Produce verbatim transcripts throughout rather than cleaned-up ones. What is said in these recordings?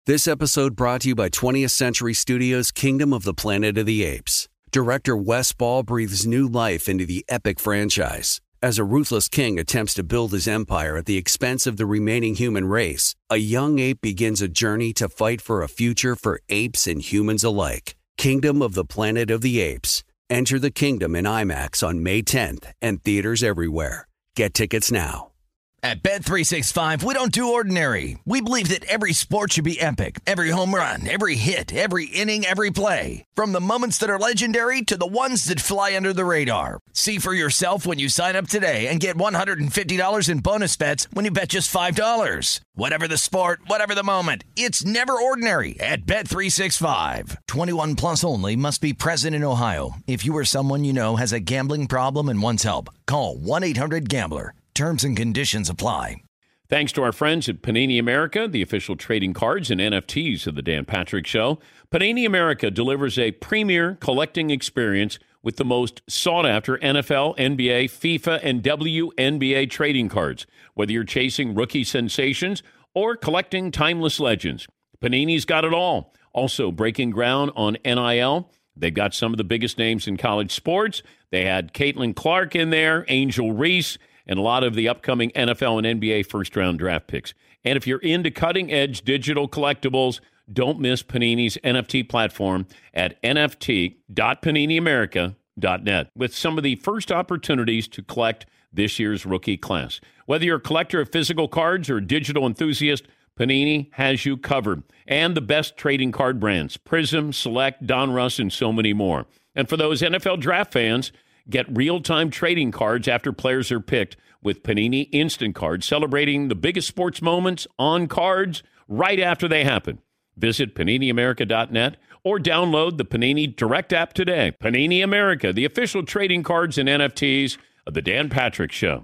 This episode brought to you by twentieth Century Studios' Kingdom of the Planet of the Apes. Director Wes Ball breathes new life into the epic franchise. As a ruthless king attempts to build his empire at the expense of the remaining human race, a young ape begins a journey to fight for a future for apes and humans alike. Kingdom of the Planet of the Apes. Enter the kingdom in IMAX on May tenth and theaters everywhere. Get tickets now. At Bet three sixty-five, we don't do ordinary. We believe that every sport should be epic. Every home run, every hit, every inning, every play. From the moments that are legendary to the ones that fly under the radar. See for yourself when you sign up today and get one hundred fifty dollars in bonus bets when you bet just five dollars. Whatever the sport, whatever the moment, it's never ordinary at Bet three sixty-five. twenty-one plus only. Must be present in Ohio. If you or someone you know has a gambling problem and wants help, call one eight hundred gambler. Terms and conditions apply. Thanks to our friends at Panini America, the official trading cards and N F Ts of the Dan Patrick Show. Panini America delivers a premier collecting experience with the most sought-after N F L, N B A, FIFA, and W N B A trading cards. Whether you're chasing rookie sensations or collecting timeless legends, Panini's got it all. Also breaking ground on N I L. They've got some of the biggest names in college sports. They had Caitlin Clark in there, Angel Reese, and a lot of the upcoming N F L and N B A first-round draft picks. And if you're into cutting-edge digital collectibles, don't miss Panini's N F T platform at N F T dot panini america dot net with some of the first opportunities to collect this year's rookie class. Whether you're a collector of physical cards or a digital enthusiast, Panini has you covered. And the best trading card brands, Prism, Select, Donruss, and so many more. And for those N F L draft fans, get real-time trading cards after players are picked with Panini Instant Cards, celebrating the biggest sports moments on cards right after they happen. Visit panini america dot net or download the Panini Direct app today. Panini America, the official trading cards and N F Ts of the Dan Patrick Show.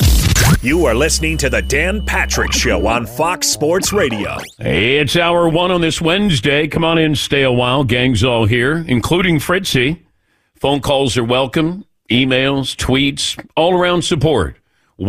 You are listening to the Dan Patrick Show on Fox Sports Radio. Hey, it's hour one on this Wednesday. Come on in, stay a while. Gang's all here, including Fritzy. Phone calls are welcome, emails, tweets, all-around support.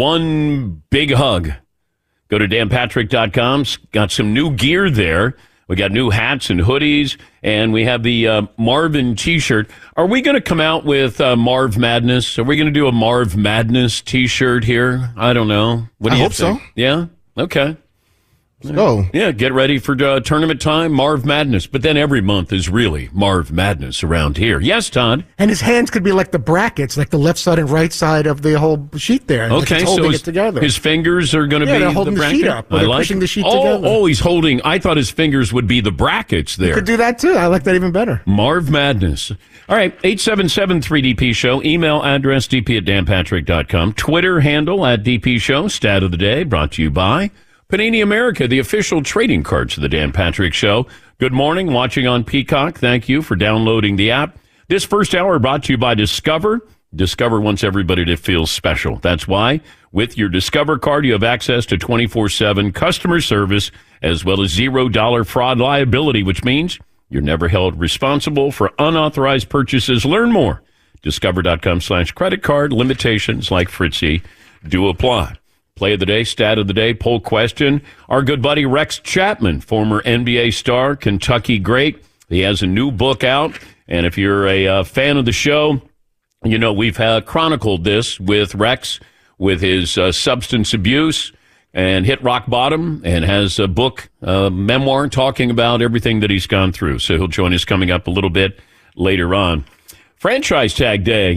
One big hug. Go to dan patrick dot com. Got some new gear there. We got new hats and hoodies, and we have the uh, Marvin T-shirt. Are we going to come out with uh, Marv Madness? Are we going to do a Marv Madness T-shirt here? I don't know. What do I you hope think? so. Yeah? Okay. Let's go. Yeah, get ready for uh, tournament time, Marv Madness. But then every month is really Marv Madness around here. Yes, Todd? And his hands could be like the brackets, like the left side and right side of the whole sheet there. Okay, like so holding his, it together. his fingers are going to yeah, be they're holding the the, bracket? sheet up. I They're like pushing it. the sheet oh, together. Oh, he's holding. I thought his fingers would be the brackets there. You could do that, too. I like that even better. Marv Madness. All right, eight seven seven three D P Show. Email address d p at dan patrick dot com. Twitter handle at D P Show. Stat of the day brought to you by Panini America, the official trading cards of the Dan Patrick Show. Good morning, watching on Peacock. Thank you for downloading the app. This first hour brought to you by Discover. Discover wants everybody to feel special. That's why, with your Discover card, you have access to twenty-four seven customer service as well as zero dollar fraud liability, which means you're never held responsible for unauthorized purchases. Learn more. Discover.com slash credit card. Limitations like Fritzy do apply. Play of the day, stat of the day, poll question. Our good buddy Rex Chapman, former N B A star, Kentucky great. He has a new book out. And if you're a uh, fan of the show, you know we've uh, chronicled this with Rex, with his uh, substance abuse and hit rock bottom, and has a book, uh, memoir, talking about everything that he's gone through. So he'll join us coming up a little bit later on. Franchise tag day.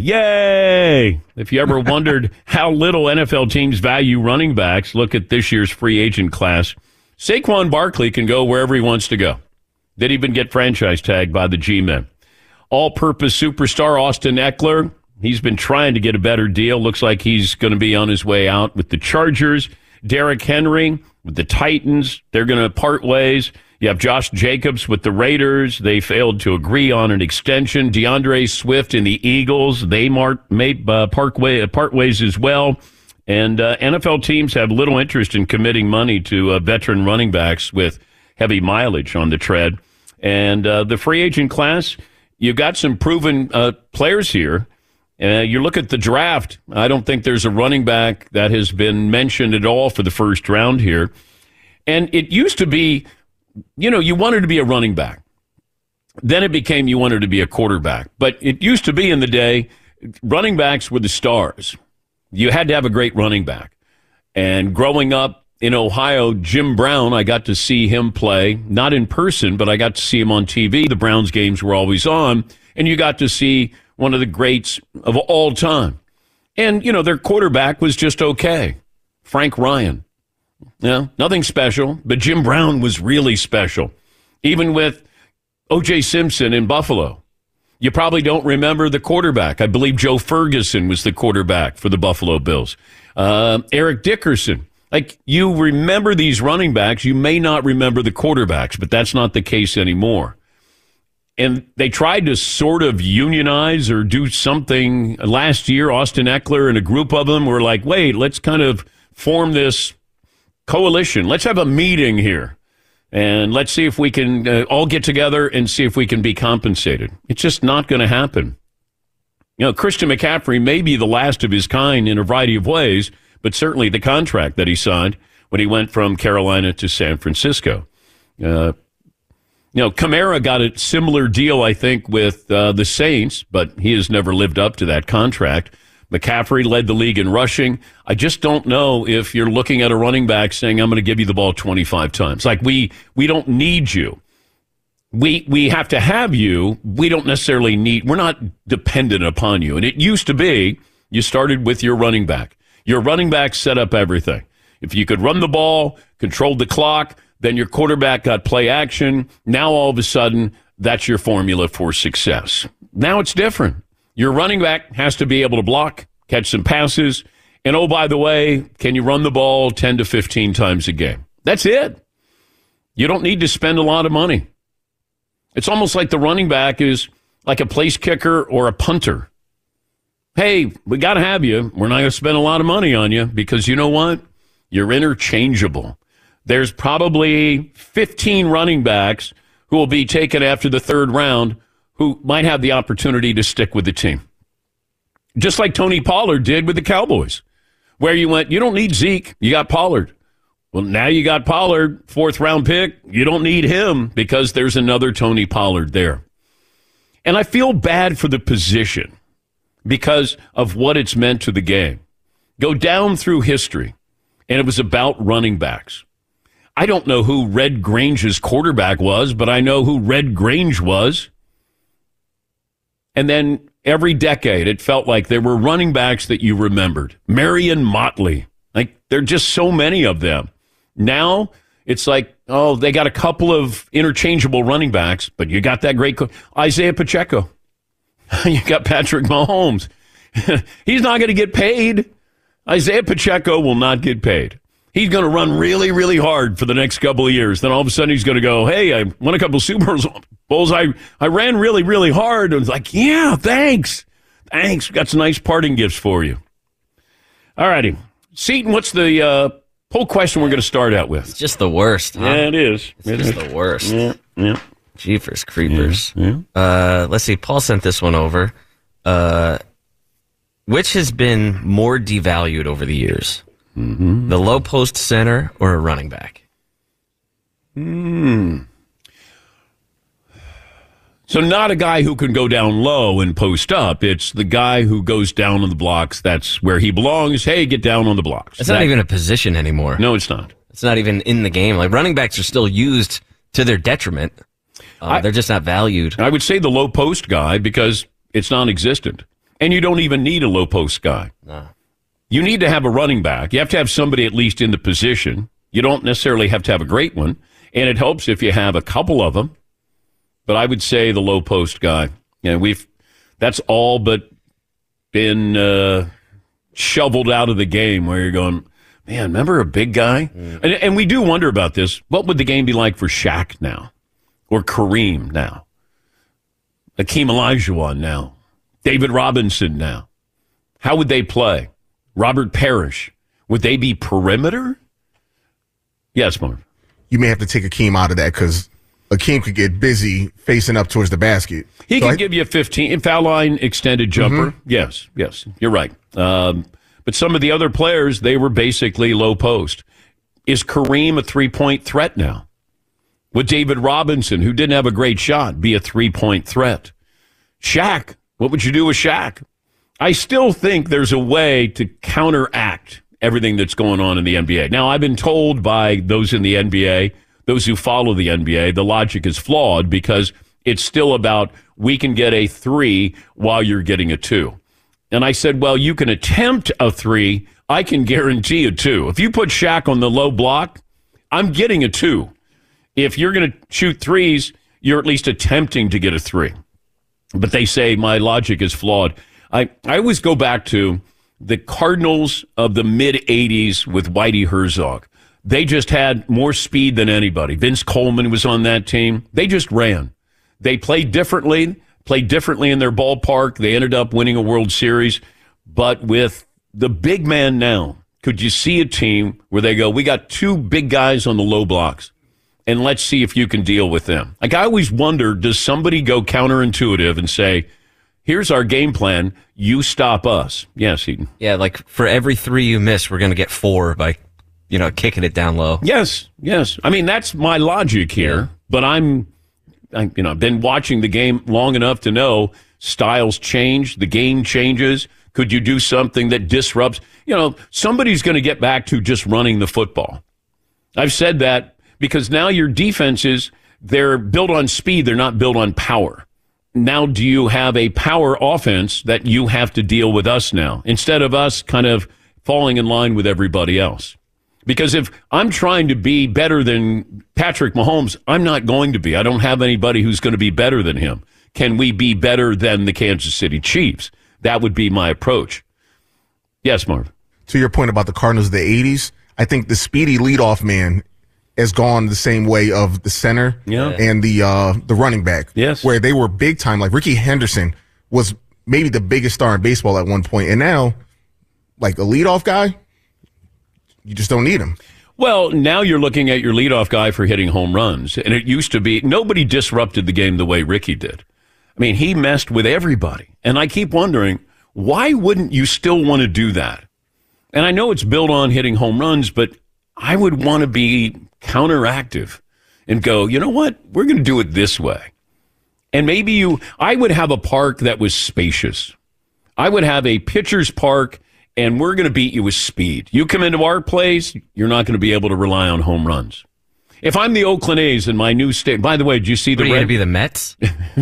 Yay! If you ever wondered how little N F L teams value running backs, look at this year's free agent class. Saquon Barkley can go wherever he wants to go. Did even get franchise tagged by the G-men. All-purpose superstar Austin Eckler. He's been trying to get a better deal. Looks like he's going to be on his way out with the Chargers. Derrick Henry with the Titans. They're going to part ways. You have Josh Jacobs with the Raiders. They failed to agree on an extension. DeAndre Swift and the Eagles. They mar- may uh, park way, part ways as well. And uh, N F L teams have little interest in committing money to uh, veteran running backs with heavy mileage on the tread. And uh, the free agent class, you've got some proven uh, players here. Uh, you look at the draft, I don't think there's a running back that has been mentioned at all for the first round here. And it used to be you know, you wanted to be a running back. Then it became you wanted to be a quarterback. But it used to be in the day, running backs were the stars. You had to have a great running back. And growing up in Ohio, Jim Brown, I got to see him play, not in person, but I got to see him on T V. The Browns games were always on. And you got to see one of the greats of all time. And, you know, their quarterback was just okay. Frank Ryan. Yeah, nothing special, but Jim Brown was really special. Even with O J Simpson in Buffalo. You probably don't remember the quarterback. I believe Joe Ferguson was the quarterback for the Buffalo Bills. Uh, Eric Dickerson. Like, you remember these running backs. You may not remember the quarterbacks, but that's not the case anymore. And they tried to sort of unionize or do something last year. Austin Eckler and a group of them were like, wait, let's kind of form this coalition. Let's have a meeting here. And let's see if we can uh, all get together and see if we can be compensated. It's just not going to happen. You know, Christian McCaffrey may be the last of his kind in a variety of ways, but certainly the contract that he signed when he went from Carolina to San Francisco. Uh, you know, Kamara got a similar deal, I think, with uh, the Saints, but he has never lived up to that contract. McCaffrey led the league in rushing. I just don't know if you're looking at a running back saying, I'm going to give you the ball twenty-five times. Like, we we don't need you. We we have to have you. We don't necessarily need, we're not dependent upon you. And it used to be, you started with your running back. Your running back set up everything. If you could run the ball, control the clock, then your quarterback got play action. Now all of a sudden, that's your formula for success. Now it's different. Your running back has to be able to block, catch some passes, and oh, by the way, can you run the ball ten to fifteen times a game? That's it. You don't need to spend a lot of money. It's almost like the running back is like a place kicker or a punter. Hey, we got to have you. We're not going to spend a lot of money on you because you know what? You're interchangeable. There's probably fifteen running backs who will be taken after the third round who might have the opportunity to stick with the team. Just like Tony Pollard did with the Cowboys, where you went, you don't need Zeke, you got Pollard. Well, now you got Pollard, fourth round pick. You don't need him because there's another Tony Pollard there. And I feel bad for the position because of what it's meant to the game. Go down through history, and it was about running backs. I don't know who Red Grange's quarterback was, but I know who Red Grange was. And then every decade, it felt like there were running backs that you remembered. Marion Motley. Like, there are just so many of them. Now, it's like, oh, they got a couple of interchangeable running backs, but you got that great co- Isaiah Pacheco. You got Patrick Mahomes. He's not going to get paid. Isaiah Pacheco will not get paid. He's going to run really, really hard for the next couple of years. Then all of a sudden he's going to go, hey, I won a couple of Super Bowls. I, I ran really, really hard. And it's like, yeah, thanks. Thanks. We've got some nice parting gifts for you. All righty. Seton, what's the uh, poll question we're going to start out with? It's just the worst, huh? Yeah, it is. It's it just is. the worst. Yeah, yeah. Jeepers creepers. Yeah, yeah. Uh, let's see. Paul sent this one over. Uh, which has been more devalued over the years? Mm-hmm. The low post center or a running back? Hmm. So not a guy who can go down low and post up. It's the guy who goes down on the blocks. That's where he belongs. Hey, get down on the blocks. It's that, not even a position anymore. No, it's not. It's not even in the game. Like, running backs are still used to their detriment. Uh, I, they're just not valued. I would say the low post guy because it's non-existent. And you don't even need a low post guy. No. You need to have a running back. You have to have somebody at least in the position. You don't necessarily have to have a great one. And it helps if you have a couple of them. But I would say the low post guy. And we've that's all but been uh, shoveled out of the game where you're going, man, remember a big guy? Mm. And, and we do wonder about this. What would the game be like for Shaq now? Or Kareem now? Akeem Olajuwon now? David Robinson now? How would they play? Robert Parrish, would they be perimeter? Yes, Marv. You may have to take Akeem out of that because Akeem could get busy facing up towards the basket. He so can I, give you a fifteen foul line extended jumper. Mm-hmm. Yes, yes, you're right. Um, but some of the other players, they were basically low post. Is Kareem a three-point threat now? Would David Robinson, who didn't have a great shot, be a three-point threat? Shaq, what would you do with Shaq? I still think there's a way to counteract everything that's going on in the N B A. Now, I've been told by those in the N B A, those who follow the N B A, the logic is flawed because it's still about we can get a three while you're getting a two. And I said, well, you can attempt a three. I can guarantee a two. If you put Shaq on the low block, I'm getting a two. If you're going to shoot threes, you're at least attempting to get a three. But they say my logic is flawed. I, I always go back to the Cardinals of the mid-eighties with Whitey Herzog. They just had more speed than anybody. Vince Coleman was on that team. They just ran. They played differently, played differently in their ballpark. They ended up winning a World Series. But with the big man now, could you see a team where they go, we got two big guys on the low blocks, and let's see if you can deal with them? Like, I always wonder, does somebody go counterintuitive and say, here's our game plan, you stop us? Yes, Heaton. Yeah, like for every three you miss, we're going to get four by, you know, kicking it down low. Yes, yes. I mean, that's my logic here, yeah. But I'm, I, you know, I've been watching the game long enough to know styles change, the game changes. Could you do something that disrupts? You know, somebody's going to get back to just running the football. I've said that because now your defenses, they're built on speed. They're not built on power. Now, do you have a power offense that you have to deal with us now instead of us kind of falling in line with everybody else? Because if I'm trying to be better than Patrick Mahomes, I'm not going to be. I don't have anybody who's going to be better than him. Can we be better than the Kansas City Chiefs? That would be my approach. Yes, Marv. To your point about the Cardinals of the eighties, I think the speedy leadoff man has gone the same way of the center yeah. and the uh, the running back. Yes. Where they were big time. Like Ricky Henderson was maybe the biggest star in baseball at one point. And now, like a leadoff guy, you just don't need him. Well, now you're looking at your leadoff guy for hitting home runs. And it used to be, nobody disrupted the game the way Ricky did. I mean, he messed with everybody. And I keep wondering, why wouldn't you still want to do that? And I know it's built on hitting home runs, but I would want to be counteractive and go, you know what? We're going to do it this way. And maybe you, I would have a park that was spacious. I would have a pitcher's park, and we're going to beat you with speed. You come into our place, you're not going to be able to rely on home runs. If I'm the Oakland A's in my new state, by the way, did you see the? Are you going to be the Mets?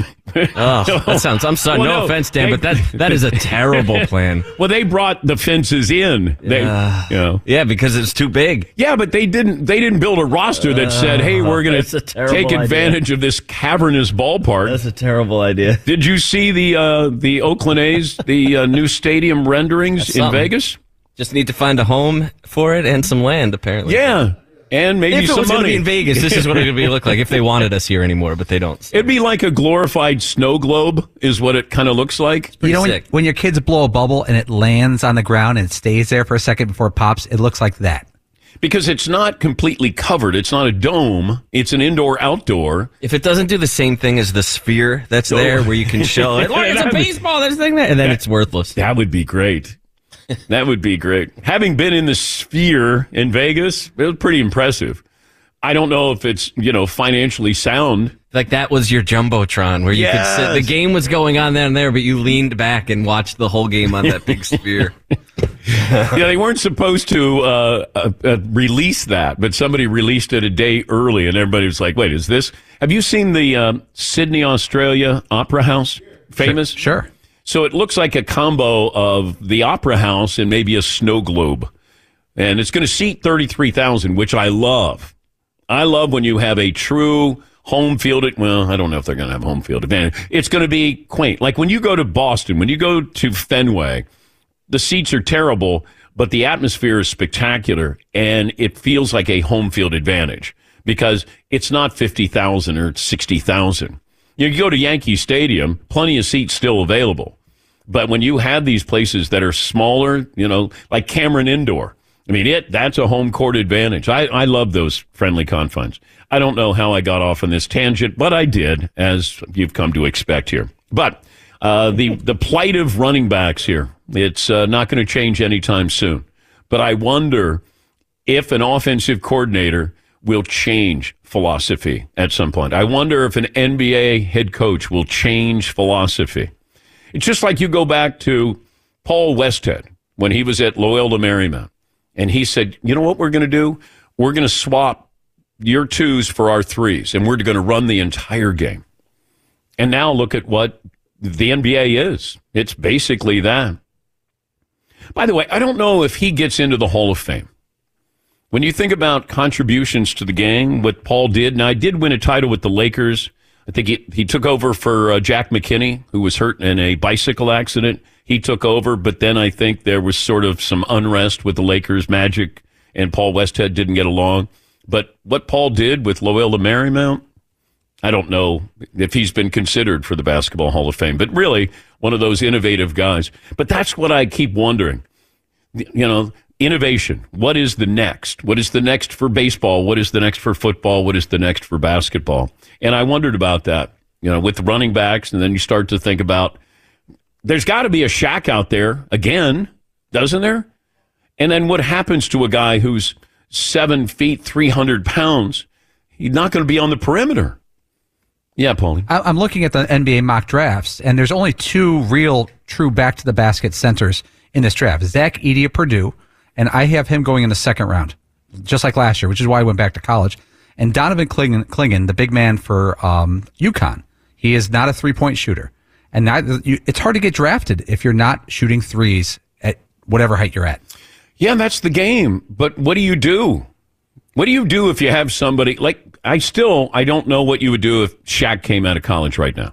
Oh, that sounds. I'm sorry. Well, no, no offense, Dan, but that that is a terrible plan. Well, they brought the fences in. They, uh, you know. Yeah, because it's too big. Yeah, but they didn't. They didn't build a roster that said, "Hey, we're going to take advantage idea. of this cavernous ballpark." That's a terrible idea. Did you see the uh, the Oakland A's the uh, new stadium renderings in Vegas? Just need to find a home for it and some land, apparently. Yeah. And maybe if it some was money. Going to be in Vegas, this is what it would look like if they wanted us here anymore, but they don't. So. It'd be like a glorified snow globe is what it kind of looks like. You know, when, when your kids blow a bubble and it lands on the ground and it stays there for a second before it pops, it looks like that. Because it's not completely covered. It's not a dome. It's an indoor-outdoor. If it doesn't do the same thing as the sphere that's there where you can show it, look, it's a baseball, there's a thing there, and then it's worthless. That would be great. That would be great. Having been in the Sphere in Vegas, it was pretty impressive. I don't know if it's, you know, financially sound. Like that was your Jumbotron where you yes. could sit. The game was going on there and there, but you leaned back and watched the whole game on that big sphere. Yeah, they weren't supposed to uh, uh, uh, release that, but somebody released it a day early, and everybody was like, wait, is this? Have you seen the uh, Sydney, Australia Opera House? Famous? Sure. sure. So it looks like a combo of the Opera House and maybe a snow globe. And it's going to seat thirty-three thousand, which I love. I love when you have a true home field. Well, I don't know if they're going to have home field advantage. It's going to be quaint. Like when you go to Boston, when you go to Fenway, the seats are terrible, but the atmosphere is spectacular, and it feels like a home field advantage because it's not fifty thousand or sixty thousand. You go to Yankee Stadium, plenty of seats still available. But when you have these places that are smaller, you know, like Cameron Indoor, I mean, it that's a home court advantage. I, I love those friendly confines. I don't know how I got off on this tangent, but I did, as you've come to expect here. But uh, the, the plight of running backs here, it's uh, not going to change anytime soon. But I wonder if an offensive coordinator will change philosophy at some point. I wonder if an N B A head coach will change philosophy. It's just like you go back to Paul Westhead when he was at Loyola Marymount, and he said, you know what we're going to do? We're going to swap your twos for our threes, and we're going to run the entire game. And now look at what the N B A is. It's basically that. By the way, I don't know if he gets into the Hall of Fame. When you think about contributions to the game, what Paul did, and I did win a title with the Lakers. I think he, he took over for uh, Jack McKinney, who was hurt in a bicycle accident. He took over, but then I think there was sort of some unrest with the Lakers. Magic and Paul Westhead didn't get along. But what Paul did with Loyola Marymount, I don't know if he's been considered for the Basketball Hall of Fame, but really one of those innovative guys. But that's what I keep wondering. You know, innovation. What is the next? What is the next for baseball? What is the next for football? What is the next for basketball? And I wondered about that, you know, with the running backs. And then you start to think about, there's got to be a Shaq out there again, doesn't there? And then what happens to a guy who's seven feet, three hundred pounds? He's not going to be on the perimeter. Yeah, Paulie. I'm looking at the N B A mock drafts, and there's only two real, true back-to-the-basket centers in this draft. Zach Edey of Purdue, and I have him going in the second round, just like last year, which is why I went back to college. And Donovan Clingan, Clingan the big man for um, UConn, he is not a three-point shooter. And not, you, it's hard to get drafted if you're not shooting threes at whatever height you're at. Yeah, that's the game. But what do you do? What do you do if you have somebody like, I still, I don't know what you would do if Shaq came out of college right now.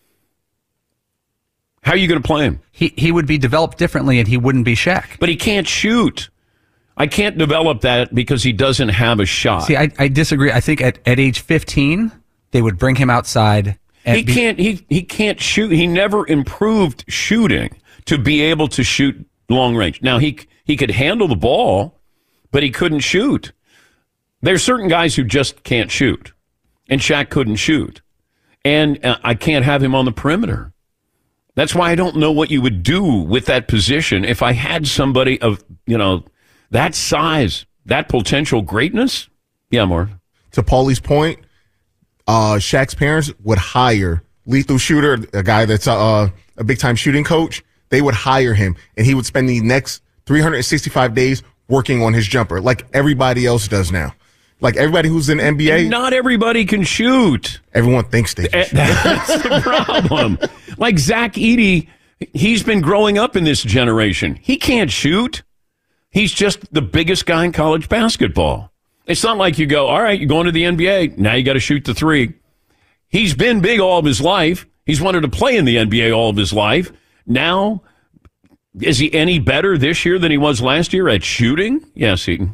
How are you going to play him? He he would be developed differently, and he wouldn't be Shaq. But he can't shoot. I can't develop that because he doesn't have a shot. See, I, I disagree. I think at, at age fifteen, they would bring him outside. And he be, can't. He he can't shoot. He never improved shooting to be able to shoot long range. Now he he could handle the ball, but he couldn't shoot. There's certain guys who just can't shoot, and Shaq couldn't shoot, and uh, I can't have him on the perimeter. That's why I don't know what you would do with that position if I had somebody of, you know, that size, that potential greatness. Yeah, Marv. To Paulie's point, uh, Shaq's parents would hire lethal shooter, a guy that's uh, a big-time shooting coach. They would hire him, and he would spend the next three hundred sixty-five days working on his jumper, like everybody else does now. Like everybody who's in the N B A. Not everybody can shoot. Everyone thinks they can shoot. That's the problem. Like Zach Edey, he's been growing up in this generation. He can't shoot. He's just the biggest guy in college basketball. It's not like you go, all right, you're going to the N B A. Now you got to shoot the three. He's been big all of his life. He's wanted to play in the N B A all of his life. Now, is he any better this year than he was last year at shooting? Yes, Eaton.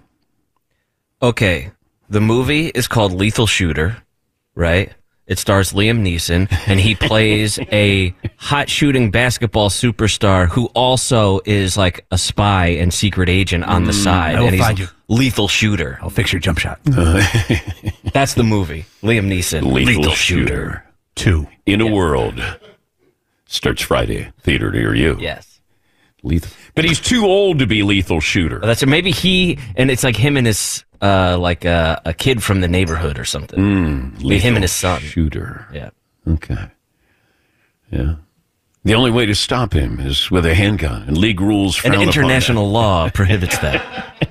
Okay. The movie is called Lethal Shooter, right? It stars Liam Neeson, and he plays a hot shooting basketball superstar who also is like a spy and secret agent on the mm, side. I will and he's find you. Lethal Shooter. I'll fix your jump shot. That's the movie. Liam Neeson. Lethal, Lethal Shooter. Two. In a yeah. World. Starts Friday. Theater near you. Yes. Lethal. But he's too old to be Lethal Shooter. Well, that's it. Maybe he, and it's like him and his, uh, like a, a kid from the neighborhood or something. Mm, Maybe him and his son. Shooter. Yeah. Okay. Yeah. The only way to stop him is with a handgun, and league rules frown and upon international law prohibits that.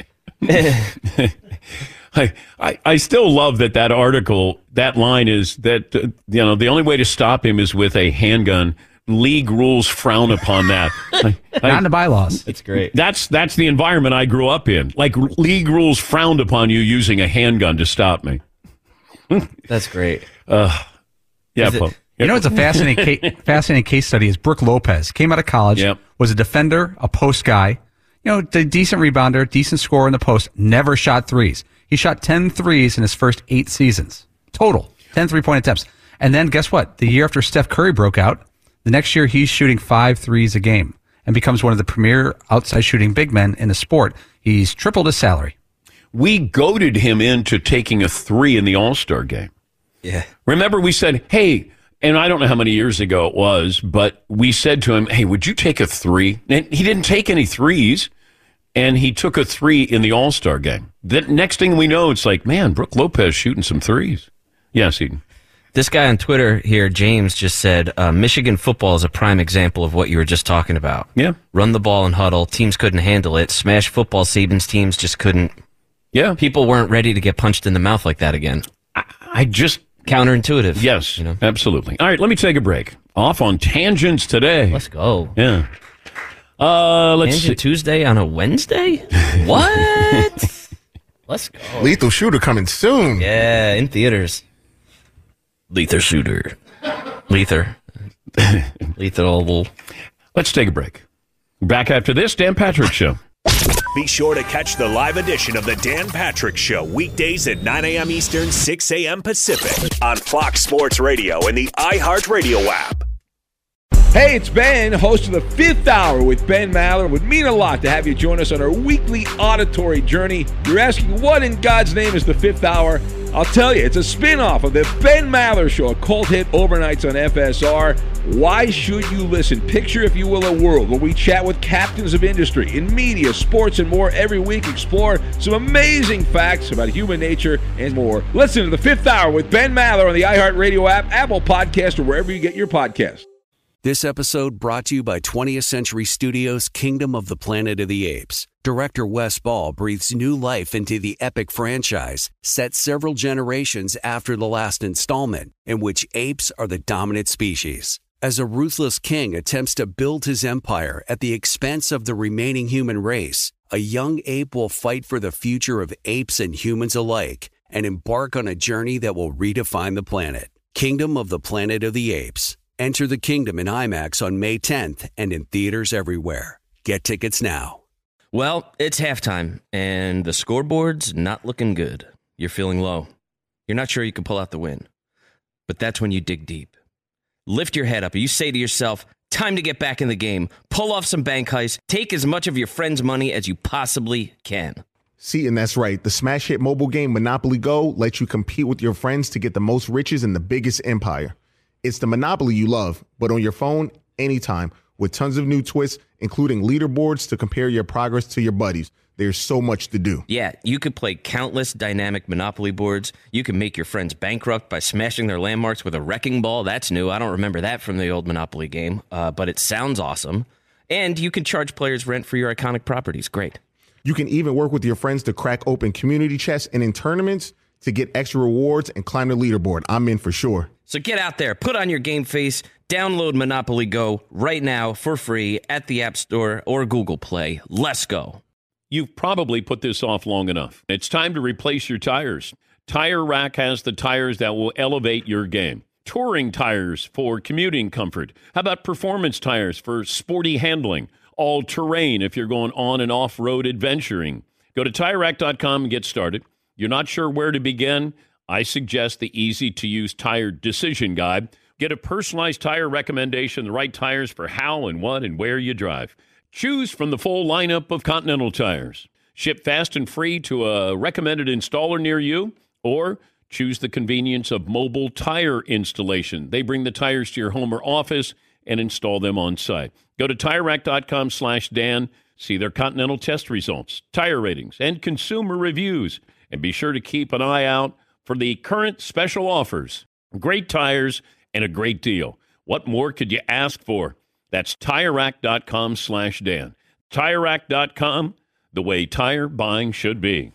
I, I I still love that that article, that line is that, uh, you know, the only way to stop him is with a handgun. League rules frown upon that. I, I, Not in the bylaws. It's great. That's that's the environment I grew up in. Like, league rules frowned upon you using a handgun to stop me. That's great. Uh, yeah, it, Paul. You know, it's a fascinating, ca- fascinating case study. Is Brooke Lopez came out of college, yep. was a defender, a post guy, you know, a decent rebounder, decent scorer in the post, never shot threes. He shot ten threes in his first eight seasons total, ten three-point attempts. And then guess what? The year after Steph Curry broke out, the next year he's shooting five threes a game and becomes one of the premier outside shooting big men in the sport. He's tripled his salary. We goaded him into taking a three in the All-Star game. Yeah. Remember, we said, hey, and I don't know how many years ago it was, but we said to him, hey, would you take a three? And he didn't take any threes, and he took a three in the All-Star game. The next thing we know, it's like, man, Brooke Lopez shooting some threes. Yes, Eden. This guy on Twitter here, James, just said, uh, Michigan football is a prime example of what you were just talking about. Yeah. Run the ball and huddle. Teams couldn't handle it. Smash football. Saban's teams just couldn't. Yeah. People weren't ready to get punched in the mouth like that again. I, I just... Counterintuitive. Yes, you know? Absolutely. All right, let me take a break. Off on tangents today. Let's go. Yeah. Uh, let's Tangent see. Tuesday on a Wednesday? What? Let's go. Lethal Shooter coming soon. Yeah, in theaters. Lethal Shooter. Lether. Lethal. Let's take a break. Back after this, Dan Patrick Show. Be sure to catch the live edition of the Dan Patrick Show weekdays at nine a.m. Eastern, six a.m. Pacific on Fox Sports Radio and the iHeartRadio app. Hey, it's Ben, host of the Fifth Hour with Ben Maller. It would mean a lot to have you join us on our weekly auditory journey. You're asking, what in God's name is the Fifth Hour? I'll tell you, it's a spin-off of the Ben Maller Show, a cult hit overnights on F S R. Why should you listen? Picture, if you will, a world where we chat with captains of industry in media, sports, and more every week. Explore some amazing facts about human nature and more. Listen to the Fifth Hour with Ben Maller on the iHeartRadio app, Apple Podcast, or wherever you get your podcasts. This episode brought to you by twentieth Century Studios' Kingdom of the Planet of the Apes. Director Wes Ball breathes new life into the epic franchise, set several generations after the last installment, in which apes are the dominant species. As a ruthless king attempts to build his empire at the expense of the remaining human race, a young ape will fight for the future of apes and humans alike and embark on a journey that will redefine the planet. Kingdom of the Planet of the Apes. Enter the kingdom in IMAX on May tenth and in theaters everywhere. Get tickets now. Well, it's halftime, and the scoreboard's not looking good. You're feeling low. You're not sure you can pull out the win. But that's when you dig deep. Lift your head up, and you say to yourself, time to get back in the game. Pull off some bank heists. Take as much of your friend's money as you possibly can. See, and that's right. The smash hit mobile game Monopoly Go lets you compete with your friends to get the most riches in the biggest empire. It's the Monopoly you love, but on your phone, anytime, with tons of new twists, including leaderboards to compare your progress to your buddies. There's so much to do. Yeah, you could play countless dynamic Monopoly boards. You can make your friends bankrupt by smashing their landmarks with a wrecking ball. That's new. I don't remember that from the old Monopoly game, uh, but it sounds awesome. And you can charge players rent for your iconic properties. Great. You can even work with your friends to crack open community chests and in tournaments to get extra rewards and climb the leaderboard. I'm in for sure. So get out there, put on your game face, download Monopoly Go right now for free at the App Store or Google Play. Let's go. You've probably put this off long enough. It's time to replace your tires. Tire Rack has the tires that will elevate your game. Touring tires for commuting comfort. How about performance tires for sporty handling? All-terrain if you're going on and off-road adventuring. Go to Tire Rack dot com and get started. You're not sure where to begin? I suggest the easy-to-use tire decision guide. Get a personalized tire recommendation, the right tires for how and what and where you drive. Choose from the full lineup of Continental tires. Ship fast and free to a recommended installer near you, or choose the convenience of mobile tire installation. They bring the tires to your home or office and install them on site. Go to Tire Rack dot com slash Dan. See their Continental test results, tire ratings, and consumer reviews. And be sure to keep an eye out for the current special offers. Great tires and a great deal. What more could you ask for? That's Tire Rack dot com slash Dan. Tire Rack dot com, the way tire buying should be.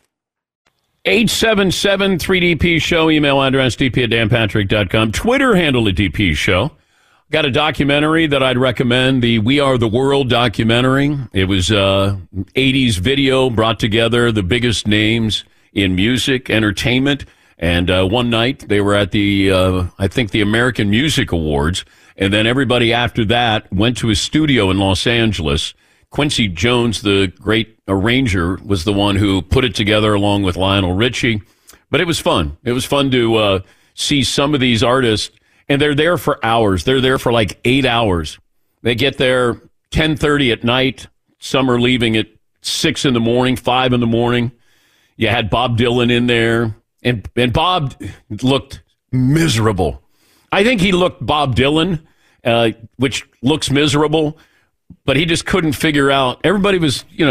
eight seven seven three D P Show, email address D P at Dan Patrick dot com, Twitter handle at D P Show. Got a documentary that I'd recommend, the We Are the World documentary. It was uh eighties video brought together the biggest names in music, entertainment. And uh, one night they were at the, uh, I think, the American Music Awards. And then everybody after that went to his studio in Los Angeles. Quincy Jones, the great arranger, was the one who put it together along with Lionel Richie. But it was fun. It was fun to uh, see some of these artists. And they're there for hours. They're there for like eight hours. They get there ten thirty at night. Some are leaving at six in the morning, five in the morning. You had Bob Dylan in there. And and Bob looked miserable. I think he looked Bob Dylan, uh, which looks miserable, but he just couldn't figure out. Everybody was, you know,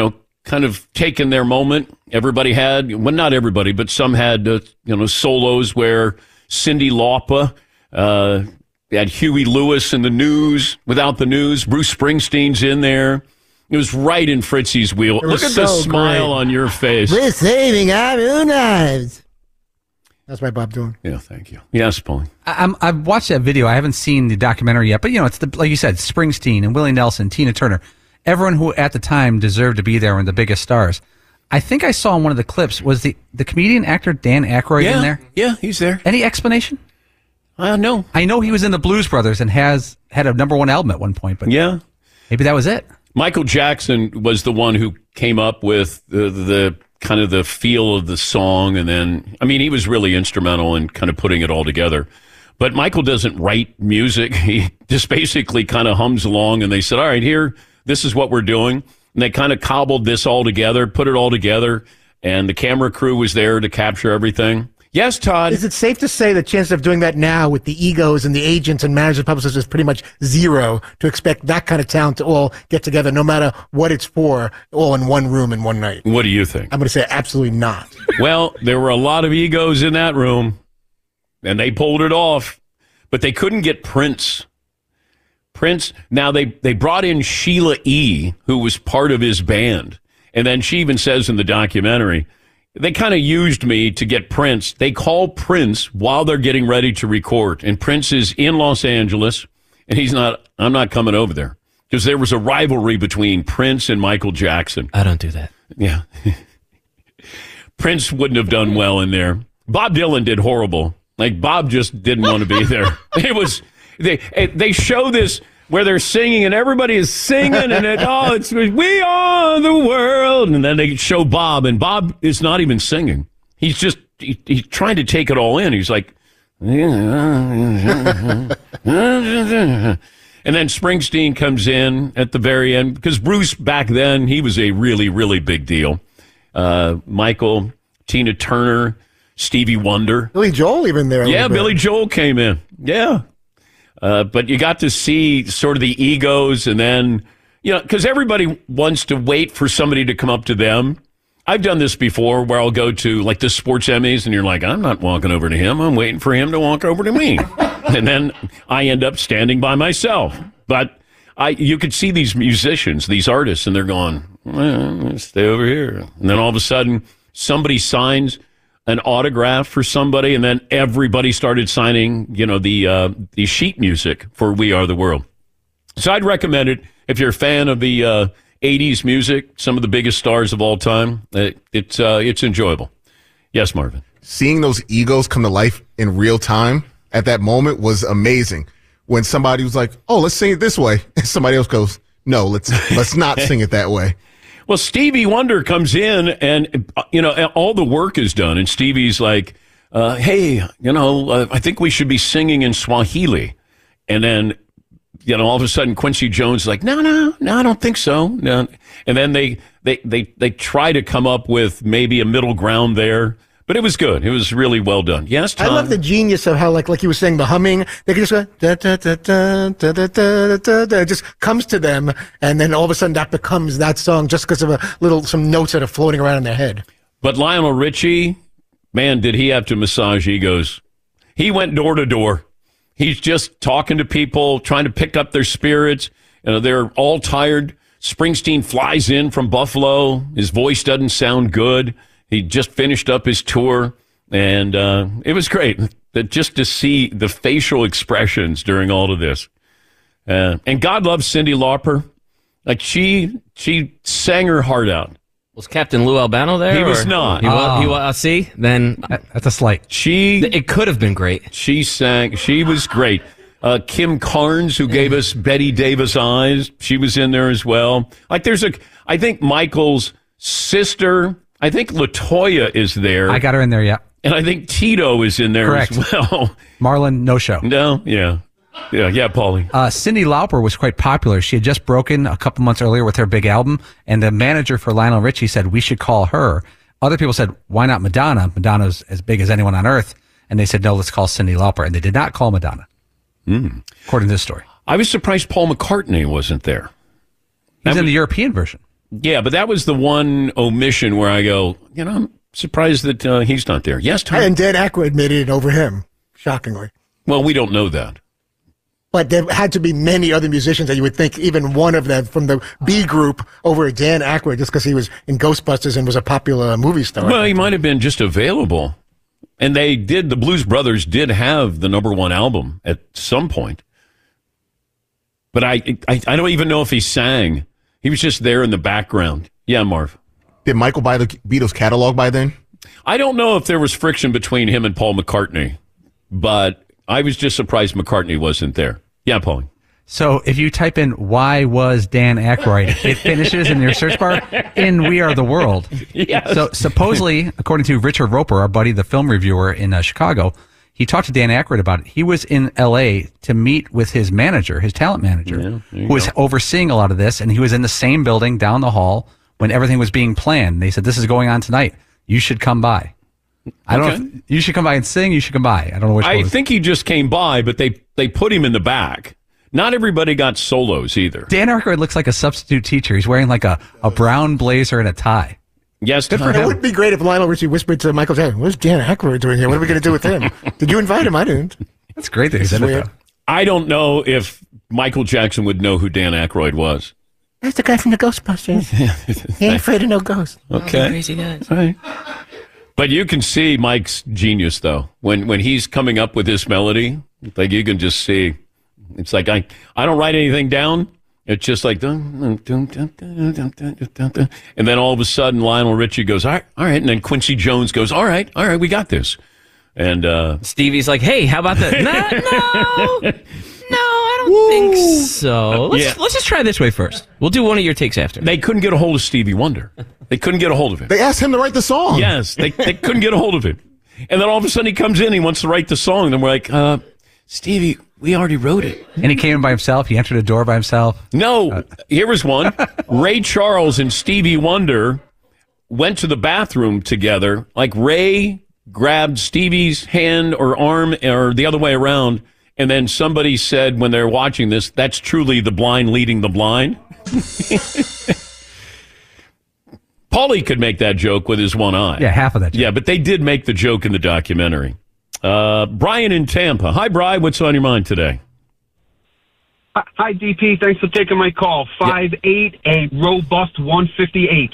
kind of taken their moment. Everybody had, well, not everybody, but some had, uh, you know, solos where Cyndi Lauper, uh, had Huey Lewis in the news, without the news. Bruce Springsteen's in there. It was right in Fritzy's wheel. It Look was at so the smile great. on your face. We're saving our own lives. That's my Bob Dylan. Yeah, thank you. Yes, Paulie. I, I'm, I've watched that video. I haven't seen the documentary yet, but you know, it's the like you said, Springsteen and Willie Nelson, Tina Turner, everyone who at the time deserved to be there and the biggest stars. I think I saw in one of the clips was the the comedian actor Dan Aykroyd Yeah, in there. yeah, he's there. Any explanation? I don't know. I know he was in the Blues Brothers and has had a number one album at one point, but Yeah. maybe that was it. Michael Jackson was the one who came up with the, the kind of the feel of the song. And then, I mean, he was really instrumental in kind of putting it all together. But Michael doesn't write music. He just basically kind of hums along. And they said, all right, here, this is what we're doing. And they kind of cobbled this all together, put it all together. And the camera crew was there to capture everything. Yes, Todd. Is it safe to say the chances of doing that now with the egos and the agents and managers and publicists is pretty much zero, to expect that kind of talent to all get together, no matter what it's for, all in one room in one night? What do you think? I'm going to say absolutely not. Well, there were a lot of egos in that room, and they pulled it off, but they couldn't get Prince. Prince, now they, they brought in Sheila E., who was part of his band, and then she even says in the documentary, they kind of used me to get Prince. They call Prince while they're getting ready to record, and Prince is in Los Angeles, and he's not, I'm not coming over there, because there was a rivalry between Prince and Michael Jackson. I don't do that. Yeah. Prince wouldn't have done well in there. Bob Dylan did horrible. Like, Bob just didn't want to be there. It was, they they show this where they're singing and everybody is singing and it, oh, it's, we are the world. And then they show Bob, and Bob is not even singing. He's just, he, he's trying to take it all in. He's like, and then Springsteen comes in at the very end, because Bruce back then, he was a really, really big deal. Uh, Michael, Tina Turner, Stevie Wonder. Billy Joel even there. a Yeah, little bit. Billy Joel came in. Yeah. Uh, but you got to see sort of the egos, and then, you know, because everybody wants to wait for somebody to come up to them. I've done this before where I'll go to like the sports Emmys, and you're like, I'm not walking over to him. I'm waiting for him to walk over to me. And then I end up standing by myself. But I, you could see these musicians, these artists, and they're going, well, stay over here. And then all of a sudden, somebody signs an autograph for somebody, and then everybody started signing, you know, the uh, the sheet music for We Are the World. So I'd recommend it if you're a fan of the uh, eighties music, some of the biggest stars of all time. It, it's uh, it's enjoyable. Yes, Marvin. Seeing those egos come to life in real time at that moment was amazing. When somebody was like, "Oh, let's sing it this way," and somebody else goes, "No, let's let's not sing it that way." Well, Stevie Wonder comes in, and, you know, all the work is done. And Stevie's like, uh, hey, you know, uh, I think we should be singing in Swahili. And then, you know, all of a sudden Quincy Jones is like, no, no, no, I don't think so. No. And then they, they, they, they try to come up with maybe a middle ground there. But it was good. It was really well done. Yes, Tom? I love the genius of how, like, like you were saying, the humming. They can just go da da da da da da da da da. It just comes to them, and then all of a sudden that becomes that song just because of a little some notes that are floating around in their head. But Lionel Richie, man, did he have to massage egos? He went door to door. He's just talking to people, trying to pick up their spirits. You know, they're all tired. Springsteen flies in from Buffalo. His voice doesn't sound good. He just finished up his tour, and uh, it was great just to see the facial expressions during all of this. Uh, and God loves Cyndi Lauper. Like, she she sang her heart out. Was Captain Lou Albano there? He was or- not. He was, he Oh. was, uh, see, then That's a slight. She it could have been great. she sang. She was great. Uh, Kim Carnes, who gave us Betty Davis Eyes, she was in there as well. Like, there's a, I think Michael's sister, I think LaToya is there. I got her in there, yeah. And I think Tito is in there Correct. as well. Marlon, no show. No, yeah. Yeah, yeah, Paulie. Uh, Cyndi Lauper was quite popular. She had just broken a couple months earlier with her big album, and the manager for Lionel Richie said, we should call her. Other people said, why not Madonna? Madonna's as big as anyone on earth. And they said, no, let's call Cyndi Lauper. And they did not call Madonna, according to this story. I was surprised Paul McCartney wasn't there. He's That in was- the European version. Yeah, but that was the one omission where I go, you know, I'm surprised that uh, he's not there. Yes, Tom? And Dan Aykroyd made it over him, shockingly. Well, we don't know that. But there had to be many other musicians that you would think even one of them from the B group over Dan Aykroyd just because he was in Ghostbusters and was a popular movie star. Well, he might have been just available. And they did, the Blues Brothers did have the number one album at some point. But I, I, I don't even know if he sang. He was just there in the background. Yeah, Marv. Did Michael buy the Beatles catalog by then? I don't know if there was friction between him and Paul McCartney, but I was just surprised McCartney wasn't there. Yeah, Paul. So if you type in "why was Dan Aykroyd," it finishes in your search bar in "We Are the World." Yes. So supposedly, according to Richard Roper, our buddy, the film reviewer in uh, Chicago, he talked to Dan Aykroyd about it. He was in L A to meet with his manager, his talent manager, Yeah, who was overseeing a lot of this, and he was in the same building down the hall when everything was being planned. They said, "This is going on tonight. You should come by." I don't Okay. know if you should come by and sing. You should come by. I don't know which I one. think he just came by, but they, they put him in the back. Not everybody got solos either. Dan Aykroyd looks like a substitute teacher. He's wearing like a, a brown blazer and a tie. Yes, Good for It him. would be great if Lionel Richie whispered to Michael Jackson, "What's Dan Aykroyd doing here? What are we going to do with him? Did you invite him? I didn't." That's great that he This said is it, weird. though. I don't know if Michael Jackson would know who Dan Aykroyd was. That's the guy from the Ghostbusters. He ain't afraid of no ghost. Okay. Crazy guys. Right. But you can see Mike's genius, though. When when he's coming up with this melody, like you can just see, it's like I, I don't write anything down. It's just like, dun, dun, dun, dun, dun, dun, dun, dun, dun. And then all of a sudden Lionel Richie goes, all right, all right. And then Quincy Jones goes, all right, all right, we got this. And uh, Stevie's like, hey, how about that? no, no, no, I don't think so. Let's, Yeah. let's just try this way first. We'll do one of your takes after. they couldn't get a hold of Stevie Wonder. They couldn't get a hold of him. They asked him to write the song. Yes, they, they couldn't get a hold of him. And then all of a sudden he comes in, he wants to write the song. And we're like, uh, Stevie, we already wrote it. And he came in by himself. He entered a door by himself. No, here was one. Ray Charles and Stevie Wonder went to the bathroom together. Like Ray grabbed Stevie's hand or arm or the other way around. And then somebody said when they're watching this, that's truly the blind leading the blind. Paulie could make that joke with his one eye. Yeah, half of that. Yeah, but they did make the joke in the documentary. Uh, Brian in Tampa. Hi, Brian. What's on your mind today? Hi, D P. Thanks for taking my call. five eight, a robust one fifty-eight.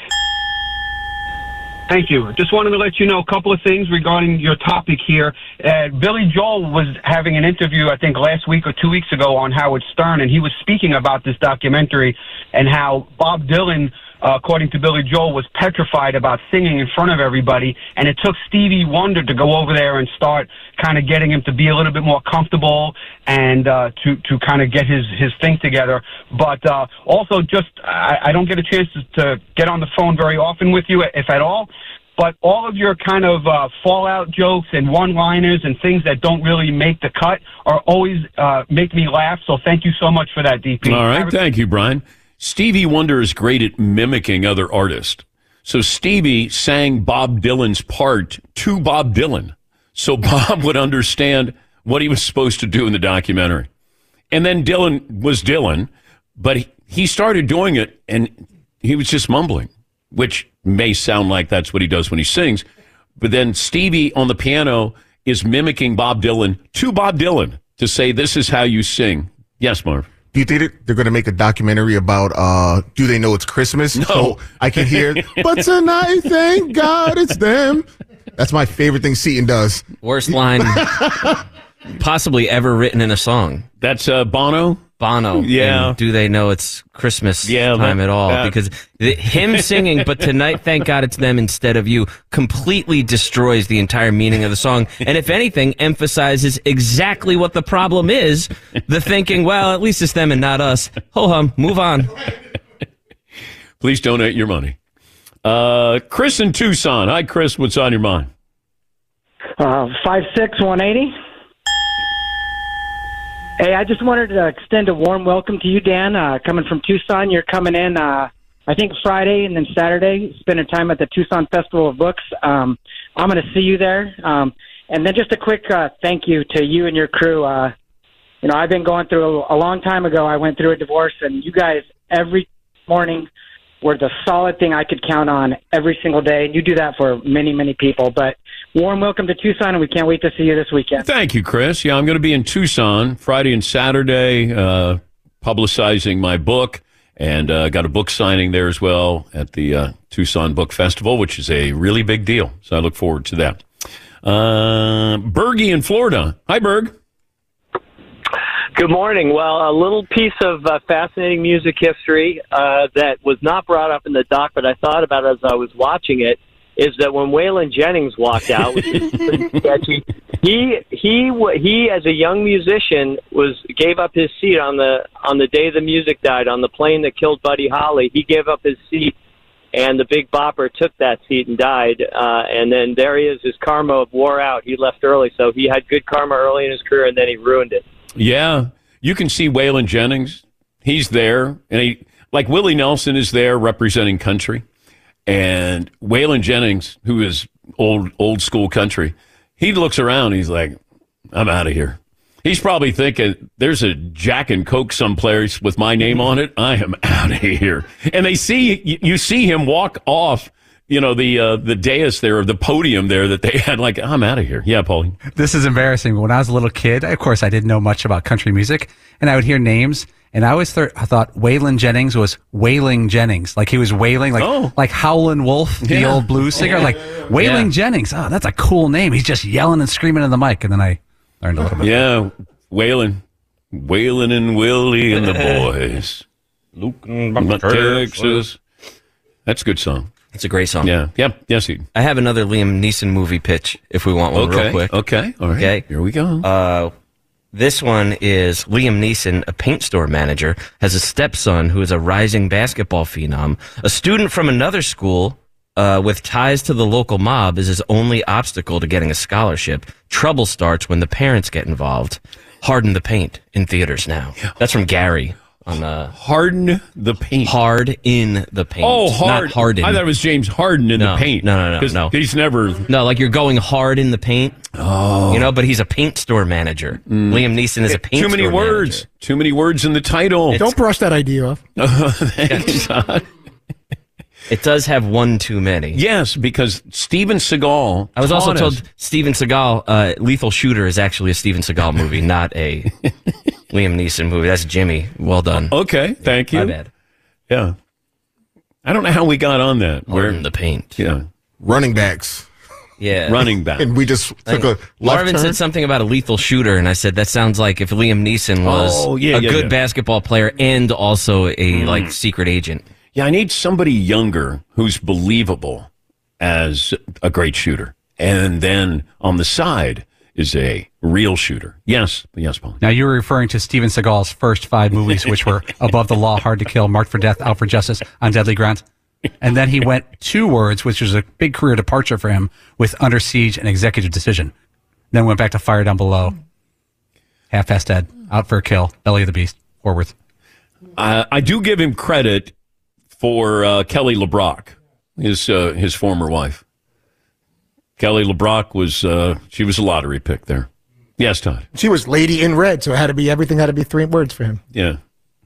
Thank you. Just wanted to let you know a couple of things regarding your topic here. Uh, Billy Joel was having an interview, I think, last week or two weeks ago on Howard Stern, and he was speaking about this documentary and how Bob Dylan, uh, according to Billy Joel, was petrified about singing in front of everybody, and it took Stevie Wonder to go over there and start kind of getting him to be a little bit more comfortable and uh, to to kind of get his his thing together. But uh, also, just I, I don't get a chance to, to get on the phone very often with you, if at all. But all of your kind of uh, fallout jokes and one-liners and things that don't really make the cut are always uh, make me laugh. So thank you so much for that, D P. All right. Thank you, Brian. Stevie Wonder is great at mimicking other artists. So Stevie sang Bob Dylan's part to Bob Dylan. So Bob would understand what he was supposed to do in the documentary. And then Dylan was Dylan, but he, he started doing it and he was just mumbling, which may sound like that's what he does when he sings. But then Stevie on the piano is mimicking Bob Dylan to Bob Dylan to say, this is how you sing. Yes, Marv. Do you think they're going to make a documentary about uh, Do They Know It's Christmas? No. So I can hear, but tonight, thank God it's them. That's my favorite thing Seton does. Worst line possibly ever written in a song. That's uh, Bono? Bono. Yeah. And Do They Know It's Christmas Yeah, time that- at all? that- Because the, him singing, but tonight, thank God it's them instead of you, completely destroys the entire meaning of the song. And if anything, emphasizes exactly what the problem is. The thinking, well, at least it's them and not us. Ho hum, move on. Please donate your money. Uh, Chris in Tucson. Hi, Chris. What's on your mind? Uh, five six one eighty. Hey, I just wanted to extend a warm welcome to you, Dan. Uh, coming from Tucson, you're coming in, uh, I think Friday and then Saturday, spending time at the Tucson Festival of Books. Um, I'm going to see you there. Um, and then just a quick uh, thank you to you and your crew. Uh, you know, I've been going through a, a long time ago. I went through a divorce, and you guys every morning were the solid thing I could count on every single day. And you do that for many, many people. But warm welcome to Tucson, and we can't wait to see you this weekend. Thank you, Chris. Yeah, I'm going to be in Tucson Friday and Saturday, uh, publicizing my book, and uh, got a book signing there as well at the uh, Tucson Book Festival, which is a really big deal. So I look forward to that. Uh, Bergie in Florida. Hi, Berg. Good morning. Well, a little piece of uh, fascinating music history uh, that was not brought up in the doc, but I thought about it as I was watching it, is that when Waylon Jennings walked out, which is pretty sketchy, he he he as a young musician was gave up his seat on the on the day the music died on the plane that killed Buddy Holly. He gave up his seat, and the Big Bopper took that seat and died. Uh, and then there he is. His karma wore out. He left early, so he had good karma early in his career, and then he ruined it. Yeah, you can see Waylon Jennings. He's there, and he like Willie Nelson is there representing country, and Waylon Jennings, who is old old school country, he looks around. He's like, "I'm out of here." He's probably thinking, "There's a Jack and Coke someplace with my name on it. I am out of here." And they see you see him walk off. You know, the uh, the dais there, or the podium there that they had, like, I'm out of here. Yeah, Paulie. This is embarrassing. When I was a little kid, of course, I didn't know much about country music, and I would hear names, and I always th- I thought Waylon Jennings was Wailing Jennings. Like he was wailing, like oh. like Howlin' Wolf, the yeah. old blues singer. Yeah. Like, Wailing yeah. Jennings. Oh, that's a cool name. He's just yelling and screaming in the mic, and then I learned a little bit. Yeah, Waylon. Waylon and Willie and the boys. Luke and Texas. That's a good song. It's a great song. Yeah. Yep. Yes, he. I have another Liam Neeson movie pitch if we want one okay. real quick. Okay. All right. Okay. Here we go. Uh, this one is Liam Neeson, a paint store manager, has a stepson who is a rising basketball phenom. A student from another school uh, with ties to the local mob is his only obstacle to getting a scholarship. Trouble starts when the parents get involved. Harden the Paint in theaters now. That's from Gary. On the Harden the Paint. Hard in the Paint. Oh, hard. Not Harden. I thought it was James Harden in no, the paint. No, no, no, no. He's never. No, like you're going hard in the paint. Oh. You know, but he's a paint store manager. Mm. Liam Neeson is a paint Too many store words. manager. Too many words in the title. It's, Don't brush that idea off. Thanks, It does have one too many. Yes, because Steven Seagal. I was also us. told Steven Seagal, uh, Lethal Shooter is actually a Steven Seagal movie, not a Liam Neeson movie. That's Jimmy. Well done. Okay, thank you. My bad. Yeah. I don't know how we got on that. We're in the paint. Yeah. Running backs. Yeah. Running back. And we just took a left Marvin turn. said something about a lethal shooter, and I said that sounds like if Liam Neeson was Oh, yeah, a yeah, good yeah. basketball player and also a Mm. like secret agent. Yeah, I need somebody younger who's believable as a great shooter. And then on the side is a real shooter. Yes. Yes, Paul. Now, you were referring to Steven Seagal's first five movies, which were Above the Law, Hard to Kill, Marked for Death, Out for Justice, On Deadly Ground. And then he went two words, which was a big career departure for him, with Under Siege and Executive Decision. Then went back to Fire Down Below, Half-Assed Dead, Out for a Kill, Belly of the Beast, Horworth. Uh, I do give him credit for uh, Kelly LeBrock, his uh, his former wife. Kelly LeBrock was uh, she was a lottery pick there. Yes, Todd. She was Lady in Red, so it had to be everything had to be three words for him. Yeah.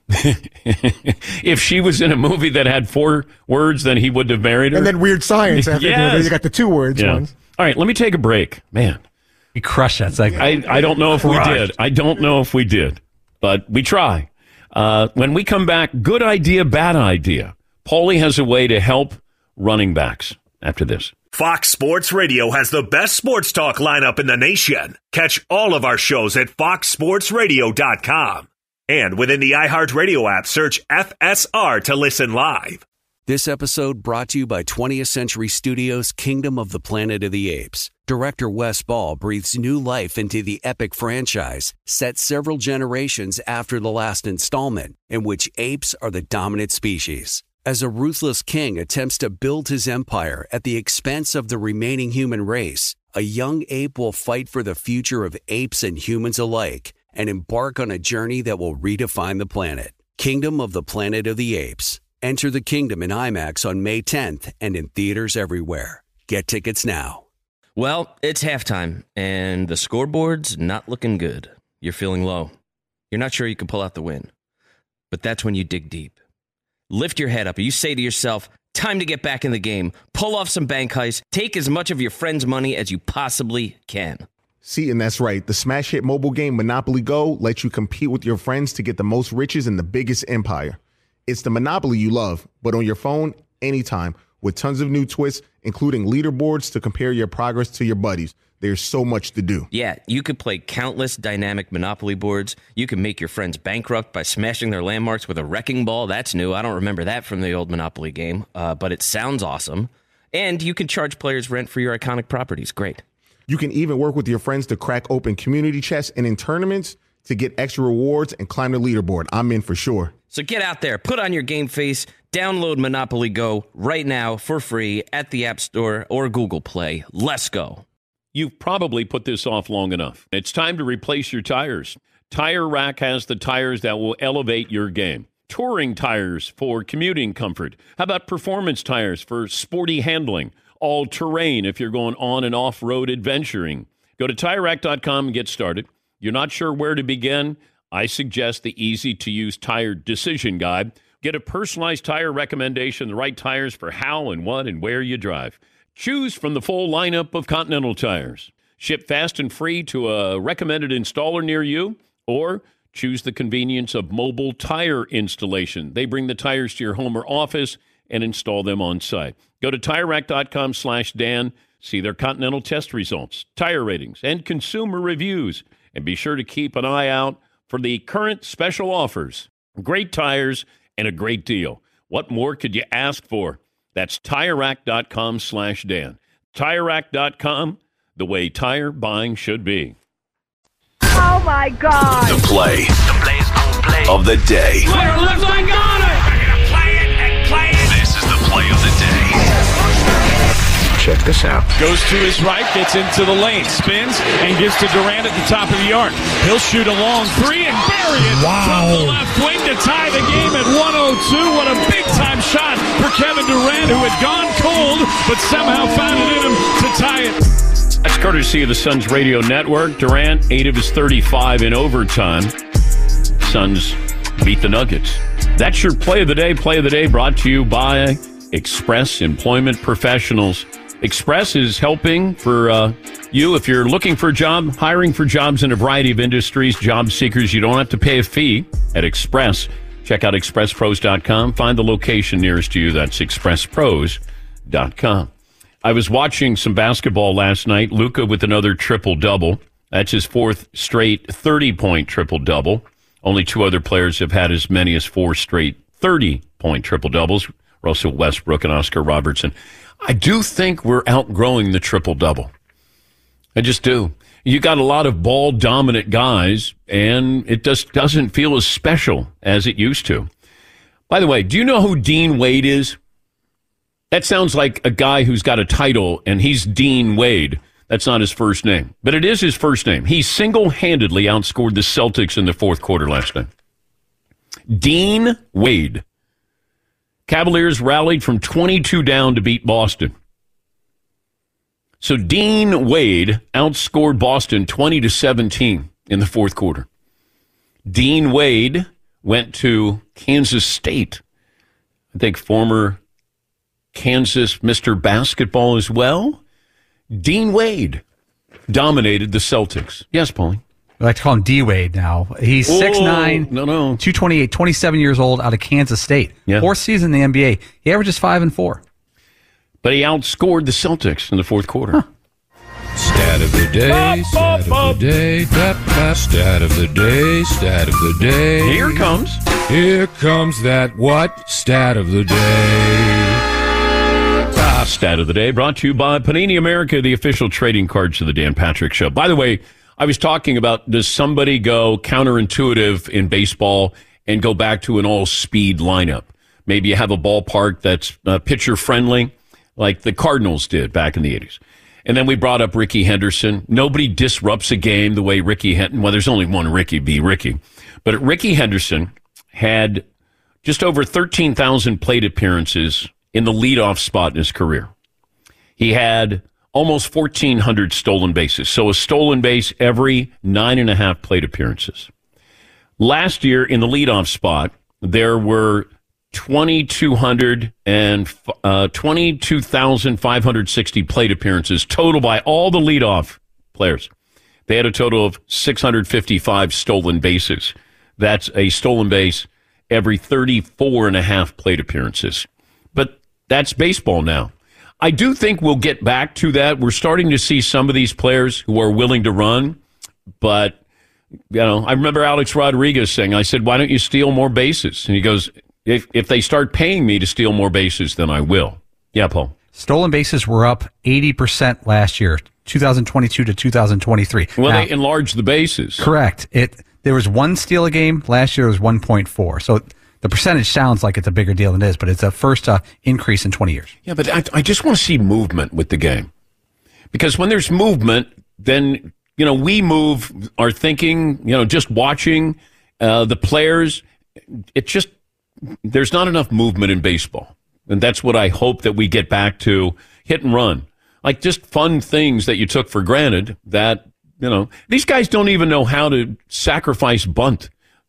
If she was in a movie that had four words, then he wouldn't have married her. And then Weird Science. After Yes. you got the two words Yeah. ones. All right, let me take a break. Man, He crushed that segment. I, I don't know if we did. I don't know if we did, but we try. Uh, when we come back, good idea, bad idea. Paulie has a way to help running backs after this. Fox Sports Radio has the best sports talk lineup in the nation. Catch all of our shows at fox sports radio dot com. And within the iHeartRadio app, search F S R to listen live. This episode brought to you by twentieth Century Studios' Kingdom of the Planet of the Apes. Director Wes Ball breathes new life into the epic franchise, set several generations after the last installment, in which apes are the dominant species. As a ruthless king attempts to build his empire at the expense of the remaining human race, a young ape will fight for the future of apes and humans alike and embark on a journey that will redefine the planet. Kingdom of the Planet of the Apes. Enter the kingdom in IMAX on May tenth and in theaters everywhere. Get tickets now. Well, it's halftime, and the scoreboard's not looking good. You're feeling low. You're not sure you can pull out the win. But that's when you dig deep. lift your head up and you say to yourself, time to get back in the game, pull off some bank heists, take as much of your friend's money as you possibly can. See, and that's right. The smash hit mobile game Monopoly Go lets you compete with your friends to get the most riches in the biggest empire. It's the Monopoly you love, but on your phone, anytime, with tons of new twists, including leaderboards to compare your progress to your buddies. There's so much to do. Yeah, you could play countless dynamic Monopoly boards. You can make your friends bankrupt by smashing their landmarks with a wrecking ball. That's new. I don't remember that from the old Monopoly game, uh, but it sounds awesome. And you can charge players rent for your iconic properties. Great. You can even work with your friends to crack open community chests and in tournaments to get extra rewards and climb the leaderboard. I'm in for sure. So get out there, put on your game face, download Monopoly Go right now for free at the App Store or Google Play. Let's go. You've probably put this off long enough. It's time to replace your tires. Tire Rack has the tires that will elevate your game. Touring tires for commuting comfort. How about performance tires for sporty handling? All-terrain if you're going on and off-road adventuring. Go to Tire Rack dot com and get started. You're not sure where to begin? I suggest the easy-to-use tire decision guide. Get a personalized tire recommendation, the right tires for how and what and where you drive. Choose from the full lineup of Continental tires. Ship fast and free to a recommended installer near you, or choose the convenience of mobile tire installation. They bring the tires to your home or office and install them on site. Go to Tire Rack dot com slash Dan. See their Continental test results, tire ratings, and consumer reviews. And be sure to keep an eye out for the current special offers. Great tires and a great deal. What more could you ask for? That's Tire Rack dot com slash Dan. Tire Rack dot com, the way tire buying should be. Oh, my God. The play, the play's gonna play of the day. Player left, I got it. We're going to play it and play it. This is the play of the day. Check this out. Goes to his right, gets into the lane, spins, and gives to Durant at the top of the arc. He'll shoot a long three and bury it wow. from the left wing to tie the game at one oh two. What a big-time shot for Kevin Durant, who had gone cold, but somehow found it in him to tie it. That's courtesy of the Suns Radio Network. Durant, eight of his thirty-five in overtime. Suns beat the Nuggets. That's your play of the day. Play of the day brought to you by Express Employment Professionals. Express is helping for uh, you if you're looking for a job, hiring for jobs in a variety of industries, job seekers. You don't have to pay a fee at Express. Check out express pros dot com. Find the location nearest to you. That's express pros dot com. I was watching some basketball last night. Luka with another triple-double. That's his fourth straight thirty-point triple-double. Only two other players have had as many as four straight thirty-point triple-doubles. Russell Westbrook and Oscar Robertson. I do think we're outgrowing the triple-double. I just do. You got a lot of ball-dominant guys, and it just doesn't feel as special as it used to. By the way, do you know who Dean Wade is? That sounds like a guy who's got a title, and he's Dean Wade. That's not his first name, but it is his first name. He single-handedly outscored the Celtics in the fourth quarter last night. Dean Wade. Cavaliers rallied from twenty-two down to beat Boston. So Dean Wade outscored Boston twenty to seventeen in the fourth quarter. Dean Wade went to Kansas State. I think former Kansas Mister Basketball as well. Dean Wade dominated the Celtics. Yes, Paulie. I like to call him D-Wade now. He's six nine, no, no. two twenty-eight, twenty-seven years old out of Kansas State. Yeah. Fourth season in the N B A. He averages five and four. But he outscored the Celtics in the fourth quarter. Huh. Stat of the day, stat of the day, tap, tap, stat of the day, stat of the day. Here it comes. Here comes that what? Stat of the day. Ah, stat of the day brought to you by Panini America, the official trading cards of the Dan Patrick Show. By the way, I was talking about, does somebody go counterintuitive in baseball and go back to an all-speed lineup? Maybe you have a ballpark that's uh, pitcher-friendly, like the Cardinals did back in the eighties. And then we brought up Rickey Henderson. Nobody disrupts a game the way Rickey Henderson, well, there's only one Rickey, be Rickey. But Rickey Henderson had just over thirteen thousand plate appearances in the leadoff spot in his career. He had almost fourteen hundred stolen bases. So a stolen base every nine and a half plate appearances. Last year in the leadoff spot, there were twenty-two hundred and uh, twenty-two thousand five hundred sixty plate appearances total by all the leadoff players. They had a total of six hundred fifty-five stolen bases. That's a stolen base every thirty-four and a half plate appearances. But that's baseball now. I do think we'll get back to that. We're starting to see some of these players who are willing to run, but you know, I remember Alex Rodriguez saying, I said, why don't you steal more bases? And he goes, if if they start paying me to steal more bases, then I will. Yeah, Paul. Stolen bases were up eighty percent last year, two thousand twenty-two to two thousand twenty-three. Well, now, they enlarged the bases. Correct. It There was one steal a game. Last year it was one point four. So the percentage sounds like it's a bigger deal than it is, but it's a first uh, increase in twenty years. Yeah, but I, I just want to see movement with the game. Because when there's movement, then, you know, we move our thinking, you know, just watching uh, the players. It just, there's not enough movement in baseball. And that's what I hope that we get back to, hit and run. Like just fun things that you took for granted that, you know, these guys don't even know how to sacrifice bunt.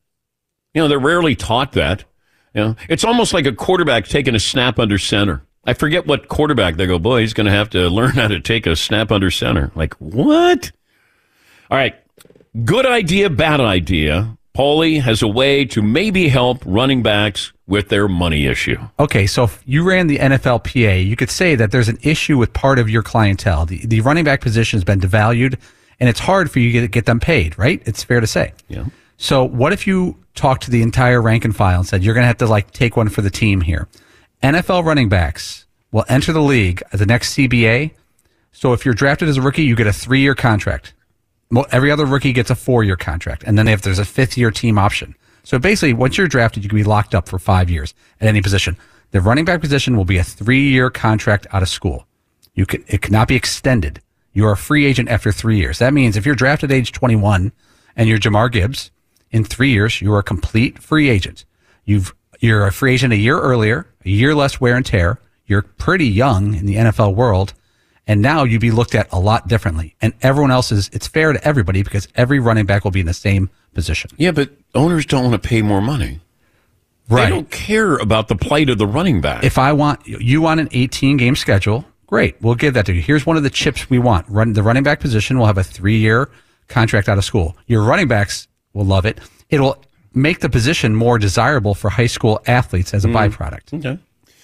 You know, they're rarely taught that. You know, it's almost like a quarterback taking a snap under center. I forget what quarterback they go, boy, he's going to have to learn how to take a snap under center. Like, what? All right. Good idea, bad idea. Paulie has a way to maybe help running backs with their money issue. Okay, so if you ran the N F L P A, you could say that there's an issue with part of your clientele. The, the running back position has been devalued, and it's hard for you to get them paid, right? It's fair to say. Yeah. So what if you talked to the entire rank and file and said, you're going to have to like take one for the team here. N F L running backs will enter the league at the next C B A. So if you're drafted as a rookie, you get a three-year contract. Every other rookie gets a four-year contract. And then if there's a fifth-year team option. So basically, once you're drafted, you can be locked up for five years at any position. The running back position will be a three-year contract out of school. You can, it cannot be extended. You are a free agent after three years. That means if you're drafted at age twenty-one and you're Jamar Gibbs, in three years, you are a complete free agent. You've, you're a free agent a year earlier, a year less wear and tear. You're pretty young in the N F L world. And now you'd be looked at a lot differently. And everyone else is, it's fair to everybody because every running back will be in the same position. Yeah, but owners don't want to pay more money. Right. They don't care about the plight of the running back. If I want, you want an eighteen game schedule, great. We'll give that to you. Here's one of the chips we want. Run, the running back position will have a three year contract out of school. Your running backs will love it. It'll make the position more desirable for high school athletes as a mm. byproduct. Okay.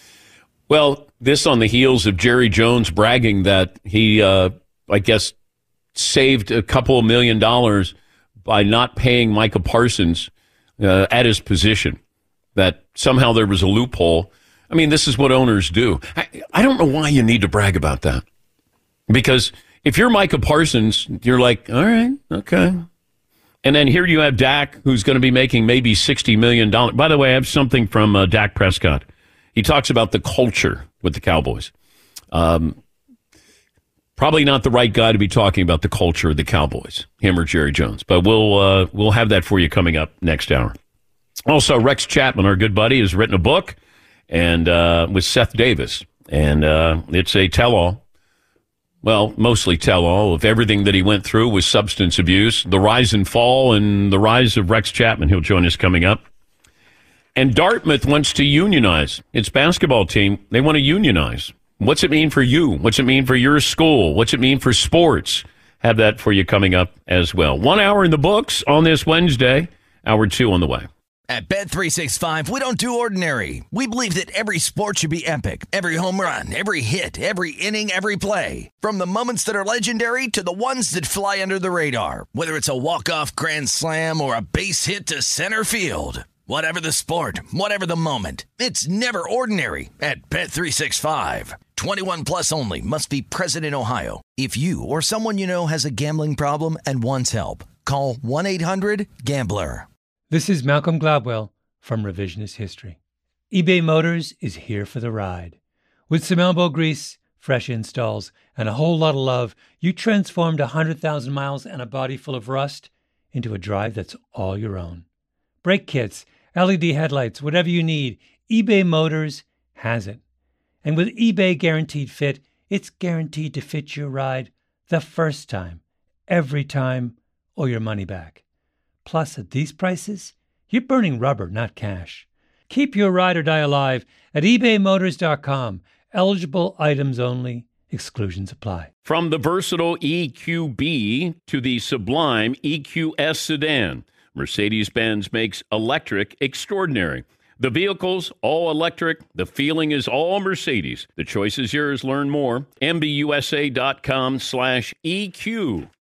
Well, this on the heels of Jerry Jones bragging that he, uh, I guess, saved a couple of million dollars by not paying Micah Parsons uh, at his position, that somehow there was a loophole. I mean, this is what owners do. I, I don't know why you need to brag about that. Because if you're Micah Parsons, you're like, all right, okay. And then here you have Dak, who's going to be making maybe sixty million dollars. By the way, I have something from uh, Dak Prescott. He talks about the culture with the Cowboys. Um, probably not the right guy to be talking about the culture of the Cowboys, him or Jerry Jones. But we'll uh, we'll have that for you coming up next hour. Also, Rex Chapman, our good buddy, has written a book and uh, with Seth Davis. And uh, it's a tell-all. Well, mostly tell-all of everything that he went through with substance abuse, the rise and fall, and the rise of Rex Chapman. He'll join us coming up. And Dartmouth wants to unionize its basketball team. They want to unionize. What's it mean for you? What's it mean for your school? What's it mean for sports? Have that for you coming up as well. One hour in the books on this Wednesday. Hour two on the way. At Bet three sixty-five, we don't do ordinary. We believe that every sport should be epic. Every home run, every hit, every inning, every play. From the moments that are legendary to the ones that fly under the radar. Whether it's a walk-off grand slam or a base hit to center field. Whatever the sport, whatever the moment. It's never ordinary at Bet three sixty-five. twenty-one plus only. Must be present in Ohio. If you or someone you know has a gambling problem and wants help, call one eight hundred gambler. This is Malcolm Gladwell from Revisionist History. eBay Motors is here for the ride. With some elbow grease, fresh installs, and a whole lot of love, you transformed one hundred thousand miles and a body full of rust into a drive that's all your own. Brake kits, L E D headlights, whatever you need, eBay Motors has it. And with eBay Guaranteed Fit, it's guaranteed to fit your ride the first time, every time, or your money back. Plus, at these prices, you're burning rubber, not cash. Keep your ride or die alive at ebay motors dot com. Eligible items only. Exclusions apply. From the versatile E Q B to the sublime E Q S sedan, Mercedes-Benz makes electric extraordinary. The vehicle's all electric. The feeling is all Mercedes. The choice is yours. Learn more. M B U S A dot com slash E Q.